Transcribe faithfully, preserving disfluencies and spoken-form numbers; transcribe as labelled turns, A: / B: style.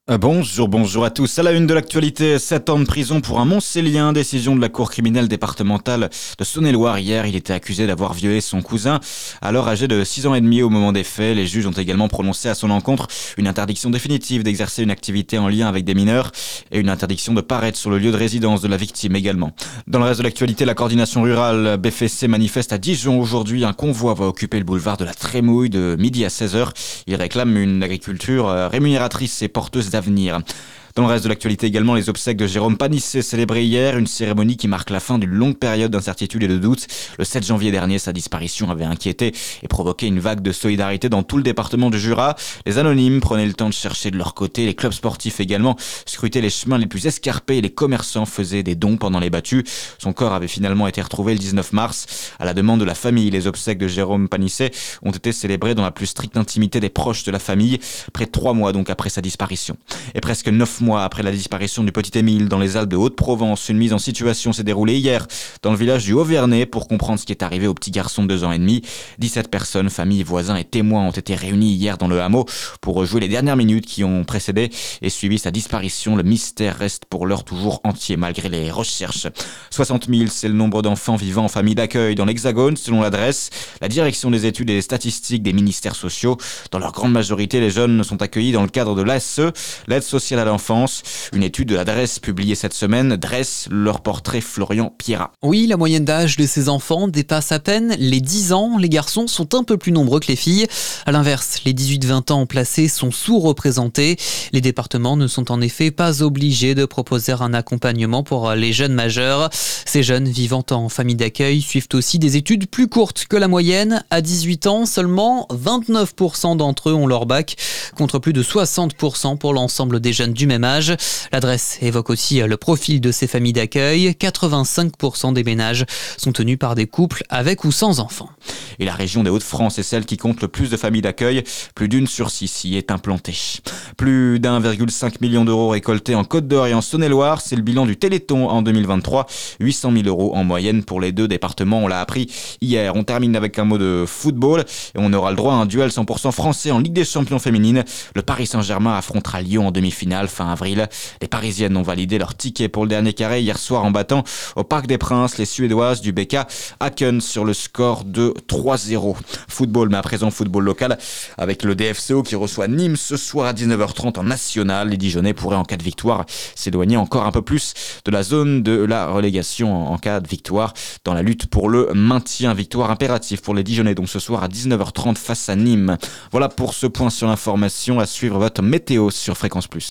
A: Euh, Bonjour, bonjour à tous. À la une de l'actualité, sept ans de prison pour un Montcélien. Décision de la cour criminelle départementale de Saône-et-Loire hier. Il était accusé d'avoir violé son cousin, alors âgé de six ans et demi au moment des faits. Les juges ont également prononcé à son encontre une interdiction définitive d'exercer une activité en lien avec des mineurs et une interdiction de paraître sur le lieu de résidence de la victime également. Dans le reste de l'actualité, la coordination rurale B F C manifeste à Dijon aujourd'hui. Un convoi va occuper le boulevard de la Trémouille de midi à seize heures. Il réclame une agriculture rémunératrice et porteuse d'avenir. Dans le reste de l'actualité également, les obsèques de Jérôme Panissé célébrées hier, une cérémonie qui marque la fin d'une longue période d'incertitude et de doute. Le sept janvier dernier, sa disparition avait inquiété et provoqué une vague de solidarité dans tout le département du Jura. Les anonymes prenaient le temps de chercher de leur côté, les clubs sportifs également scrutaient les chemins les plus escarpés et les commerçants faisaient des dons pendant les battues. Son corps avait finalement été retrouvé le dix-neuf mars. À la demande de la famille, les obsèques de Jérôme Panissé ont été célébrées dans la plus stricte intimité des proches de la famille, près de trois mois donc après sa disparition. Et presque neuf mois après la disparition du petit Émile dans les Alpes de Haute-Provence, une mise en situation s'est déroulée hier dans le village du Haut-Vernay pour comprendre ce qui est arrivé au petit garçon de deux ans et demi. dix-sept personnes, familles, voisins et témoins ont été réunis hier dans le hameau pour rejouer les dernières minutes qui ont précédé et suivi sa disparition. Le mystère reste pour l'heure toujours entier malgré les recherches. soixante mille, c'est le nombre d'enfants vivant en famille d'accueil dans l'Hexagone selon l'adresse. La direction des études et des statistiques des ministères sociaux. Dans leur grande majorité, les jeunes sont accueillis dans le cadre de l'A S E, l'aide sociale à l'enfance. Une étude de l'adresse publiée cette semaine dresse leur portrait Florian Pierrat.
B: Oui, la moyenne d'âge de ces enfants dépasse à peine les dix ans. Les garçons sont un peu plus nombreux que les filles. À l'inverse, les dix-huit vingt ans placés sont sous-représentés. Les départements ne sont en effet pas obligés de proposer un accompagnement pour les jeunes majeurs. Ces jeunes vivant en famille d'accueil suivent aussi des études plus courtes que la moyenne. À dix-huit ans, seulement vingt-neuf pour cent d'entre eux ont leur bac, contre plus de soixante pour cent pour l'ensemble des jeunes du même âge. L'adresse évoque aussi le profil de ces familles d'accueil. quatre-vingt-cinq pour cent des ménages sont tenus par des couples avec ou sans enfants.
A: Et la région des Hauts-de-France est celle qui compte le plus de familles d'accueil. Plus d'une sur six y est implantée. Plus d'un virgule cinq million d'euros récoltés en Côte d'Or et en Saône-et-Loire. C'est le bilan du Téléthon en deux mille vingt-trois. huit cent mille euros en moyenne pour les deux départements. On l'a appris hier. On termine avec un mot de football. Et on aura le droit à un duel cent pour cent français en Ligue des Champions féminine. Le Paris Saint-Germain affrontera Lyon en demi-finale fin avril. Les Parisiennes ont validé leur ticket pour le dernier carré hier soir en battant au Parc des Princes les Suédoises du B K Häcken sur le score de trois zéro. Football, mais à présent football local avec le D F C O qui reçoit Nîmes ce soir à dix-neuf heures trente en national. Les Dijonais pourraient en cas de victoire s'éloigner encore un peu plus de la zone de la relégation en cas de victoire dans la lutte pour le maintien. Victoire impérative pour les Dijonais donc ce soir à dix-neuf heures trente face à Nîmes. Voilà pour ce point sur l'information. À suivre votre météo sur Fréquence Plus.